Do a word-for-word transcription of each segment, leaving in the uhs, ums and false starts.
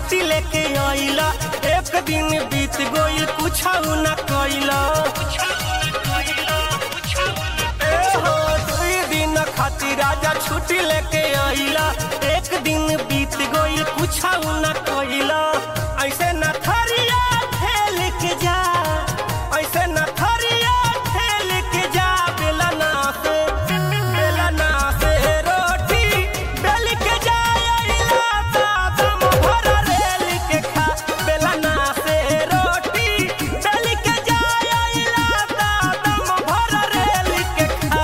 छुट्टी लेके आइला, एक दिन बीत गइल कुछ न कइला। दुई दिन खातिर राजा छुट्टी लेके आइला, एक दिन बीत गइल कुछ न कइला। ऐसे न थरिया खेल के जा, ऐसे न थरिया खेल के जा, बेला ना से बेला ना से रोटी बेल के जा आइला, दादम भर रेल के खा। बेला ना से रोटी बेल के जा आइला, दादम भर रेल के खा।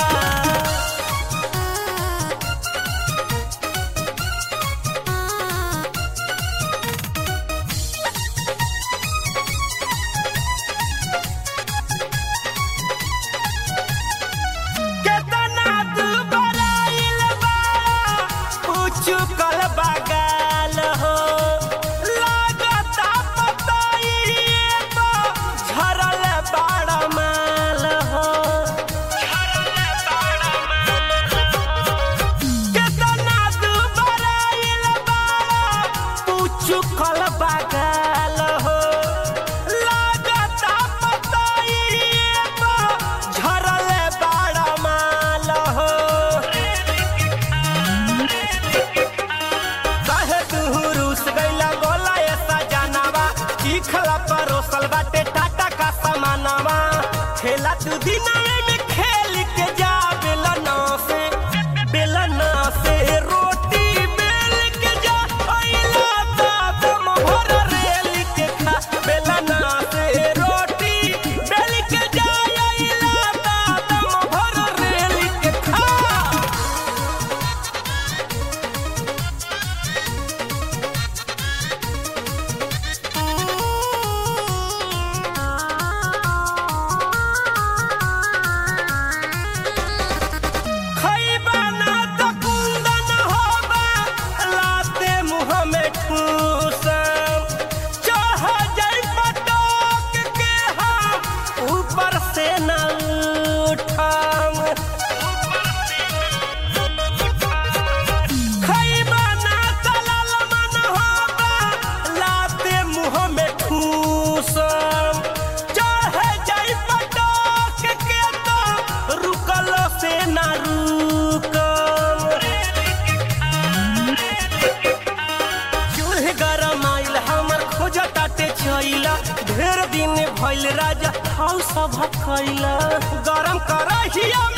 चुकल बगाल हो लागता पतइए तो झरल बड़ा माल हो, कितना दुबराइल बड़ा तू चुकल बगाल हो लागता पतइए तो झरल बड़ा माल हो। खला परोसल बाटे टाटा का सामानवा, खेला तू दिनावे में खेल के जा। बेलना से बेलना से रोटी बेल के जा आइला, दादम भर रेल के खा। बेलना से रोटी बेल के जा आइला, दादम भर रेल के खा। ऊपर से न उठाम खइबा ना तलल मन होबा, लाते मुँह में ठूसम। चाहे जाई पटक के तो रुकल से न रुकम। चूल्हे गरम आइल हमर खोजताटे चइला, ढेर दिन भइल राजा हाउ सब खइला। गरम करहिया